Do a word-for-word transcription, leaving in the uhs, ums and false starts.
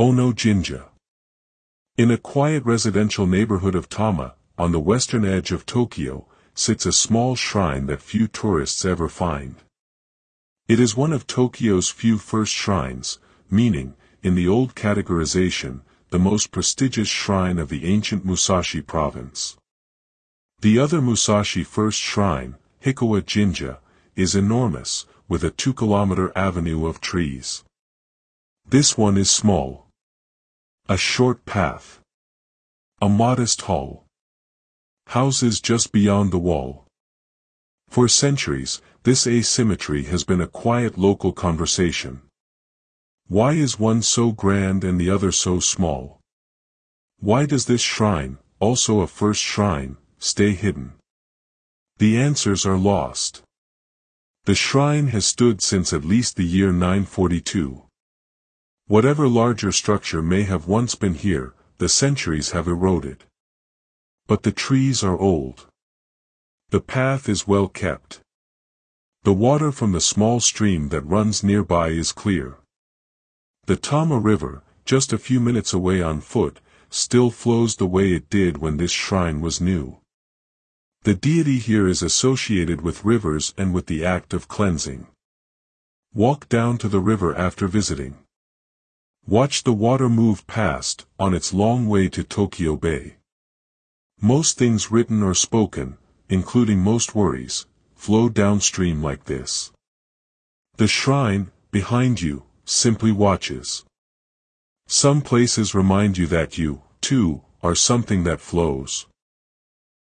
Ono Jinja. In a quiet residential neighborhood of Tama, on the western edge of Tokyo, sits a small shrine that few tourists ever find. It is one of Tokyo's few first shrines, meaning, in the old categorization, the most prestigious shrine of the ancient Musashi province. The other Musashi first shrine, Hikawa Jinja, is enormous, with a two-kilometer avenue of trees. This one is small. A short path. A modest hall. Houses just beyond the wall. For centuries, this asymmetry has been a quiet local conversation. Why is one so grand and the other so small? Why does this shrine, also a first shrine, stay hidden? The answers are lost. The shrine has stood since at least the year nine forty-two. Whatever larger structure may have once been here, the centuries have eroded. But the trees are old. The path is well kept. The water from the small stream that runs nearby is clear. The Tama River, just a few minutes away on foot, still flows the way it did when this shrine was new. The deity here is associated with rivers and with the act of cleansing. Walk down to the river after visiting. Watch the water move past, on its long way to Tokyo Bay. Most things written or spoken, including most worries, flow downstream like this. The shrine, behind you, simply watches. Some places remind you that you, too, are something that flows.